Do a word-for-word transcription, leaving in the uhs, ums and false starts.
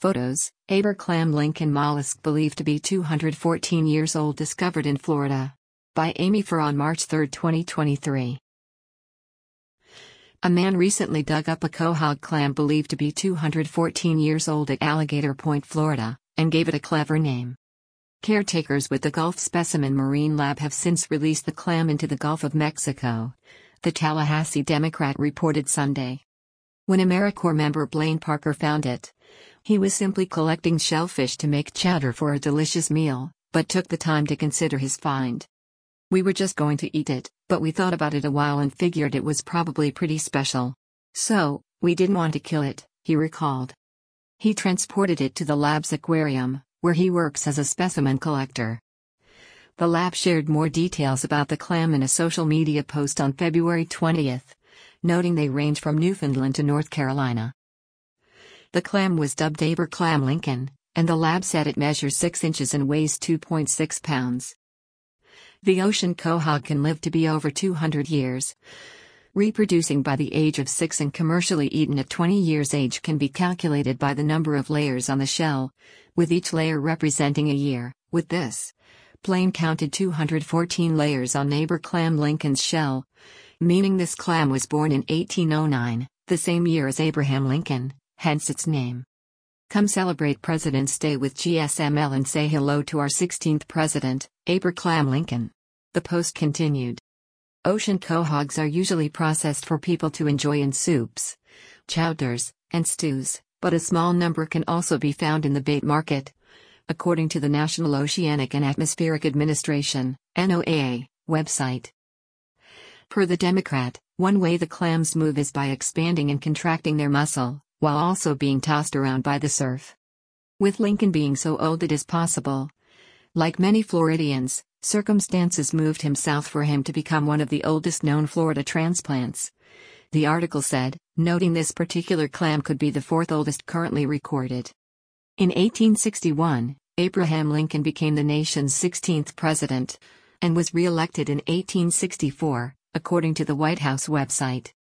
Photos: Aberclam Lincoln mollusk believed to be two hundred fourteen years old, discovered in Florida. By Amy Farr on March third, twenty twenty-three. A man recently dug up a quahog clam believed to be two hundred fourteen years old at Alligator Point, Florida, and gave it a clever name. Caretakers with the Gulf Specimen Marine Lab have since released the clam into the Gulf of Mexico, the Tallahassee Democrat reported Sunday. When AmeriCorps member Blaine Parker found it, he was simply collecting shellfish to make chowder for a delicious meal, but took the time to consider his find. "We were just going to eat it, but we thought about it a while and figured it was probably pretty special. So, we didn't want to kill it," he recalled. He transported it to the lab's aquarium, where he works as a specimen collector. The lab shared more details about the clam in a social media post on February twentieth, noting they range from Newfoundland to North Carolina. The clam was dubbed Aberclam Lincoln, and the lab said it measures six inches and weighs two point six pounds. The ocean quahog can live to be over two hundred years. Reproducing by the age of six and commercially eaten at twenty years age can be calculated by the number of layers on the shell, with each layer representing a year. With this, Blaine counted two hundred fourteen layers on Aberclam Lincoln's shell, meaning this clam was born in eighteen oh nine, the same year as Abraham Lincoln, hence its name. "Come celebrate President's Day with G S M L and say hello to our sixteenth president, Aberclam Lincoln," the post continued. Ocean quahogs are usually processed for people to enjoy in soups, chowders, and stews, but a small number can also be found in the bait market, according to the National Oceanic and Atmospheric Administration (N O A A) website. Per the Democrat, one way the clams move is by expanding and contracting their muscle, while also being tossed around by the surf. With Lincoln being so old, it is possible. Like many Floridians, circumstances moved him south for him to become one of the oldest known Florida transplants, the article said, noting this particular clam could be the fourth oldest currently recorded. In eighteen sixty-one, Abraham Lincoln became the nation's sixteenth president, and was re-elected in eighteen sixty-four, according to the White House website.